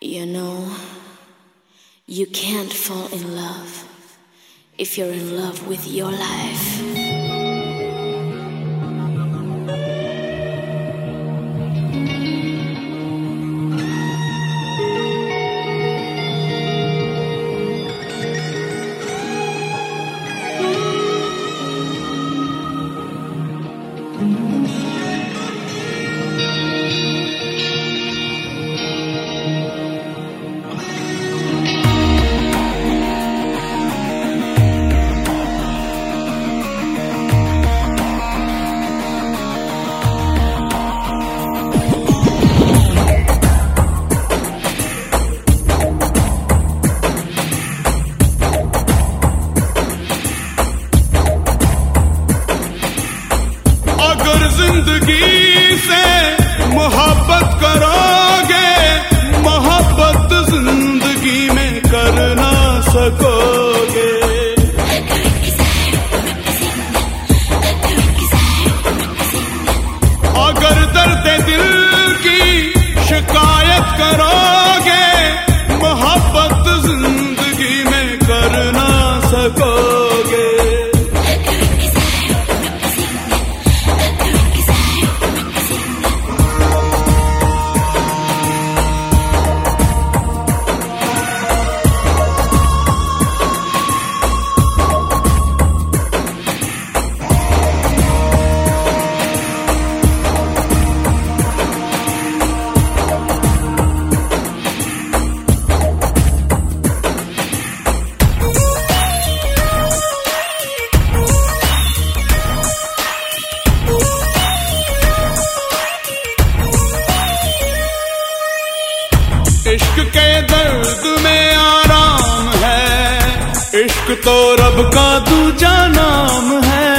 You know, you can't fall in love if you're in love with your life. जिंदगी से मोहब्बत करोगे, मोहब्बत जिंदगी में कर ना सकोगे। अगर दर्द दिल की शिकायत करोगे, मोहब्बत जिंदगी में कर ना सकोगे। इश्क के दर्द में आराम है, इश्क तो रब का दूजा नाम है।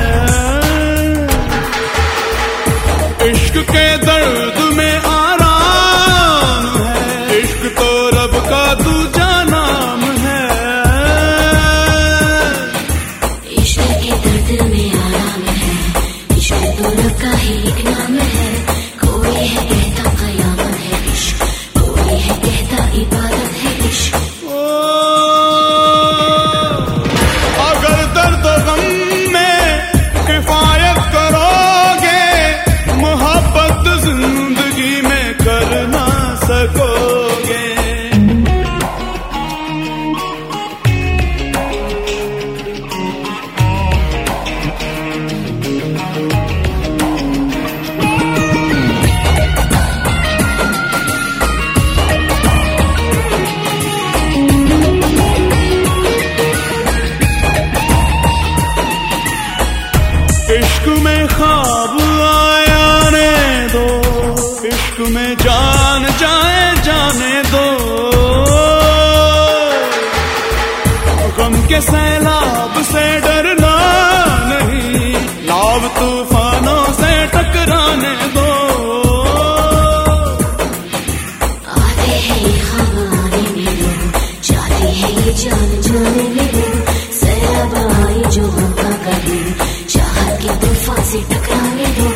इश्क के दर्द में आराम है, इश्क तो रब का दूजा नाम है। इश्क के दर्द में आराम है, इश्क तो रब का ही एक नाम है। कोई है कहता कयामत है इश्क, कोई है कहता इबादत है इश्क। अगर दर्द गम में किफायत करोगे, मोहब्बत जिंदगी में कर ना सकोगे। इश्क में ख्वाब आया ने दो, इश्क में जान जाए जाने दो। गम के सैलाब से डरना नहीं, लाव तूफानों से टकराने दो। आते हैं ये ख्वाब आने में दो, जाती है ये जान जाने में दो। सैलाब आई जो होगा कभी, चाहत के तूफान से टकराने दो।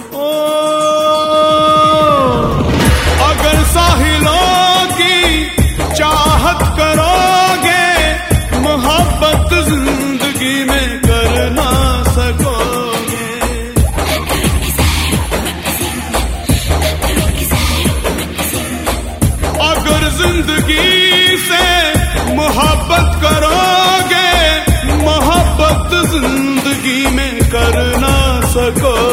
अगर साहिलों की चाहत करोगे, मोहब्बत जिंदगी में कर ना सकोगे। अगर जिंदगी से मोहब्बत करोगे, मोहब्बत जिंदगी में कर ना सको।